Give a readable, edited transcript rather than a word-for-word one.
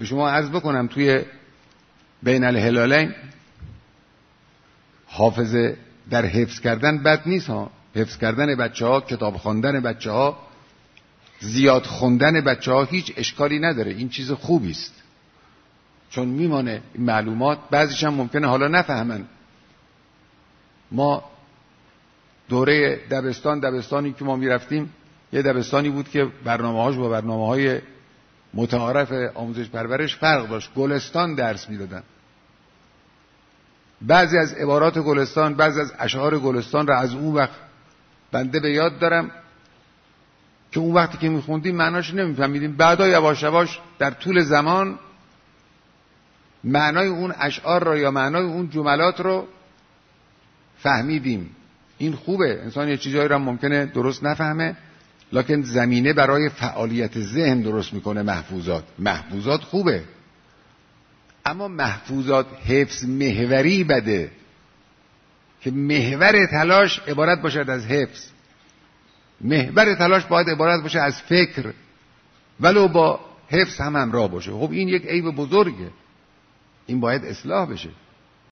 به شما عرض بکنم توی بین الهلالین حافظه در حفظ کردن بد نیست ها. حفظ کردن بچه‌ها، کتاب خواندن بچه‌ها، زیاد خوندن بچه‌ها هیچ اشکالی نداره. این چیز خوبی است، چون میمانه این معلومات. بعضیش هم ممکنه حالا نفهمن. ما دوره دبستانی که ما میرفتیم، یه دبستانی بود که برنامه‌هاش با برنامه‌های متعارف آموزش پرورش فرق داشت. گلستان درس میدادن. بعضی از عبارات گلستان، بعضی از اشعار گلستان را از اون وقت بنده به یاد دارم که اون وقتی که میخوندیم معناش نمیفهمیدیم. بعدا یواش یواش در طول زمان معنای اون اشعار را یا معنای اون جملات رو فهمیدیم. این خوبه. انسان یه چیزایی را ممکنه درست نفهمه، لکن زمینه برای فعالیت ذهن درست میکنه. محفوظات خوبه، اما محفوظات حفظ محوری بده، که محور تلاش عبارت باشد از حفظ. محور تلاش باید عبارت باشه از فکر، ولو با حفظ هم همراه باشه. خب این یک عیب بزرگه، این باید اصلاح بشه.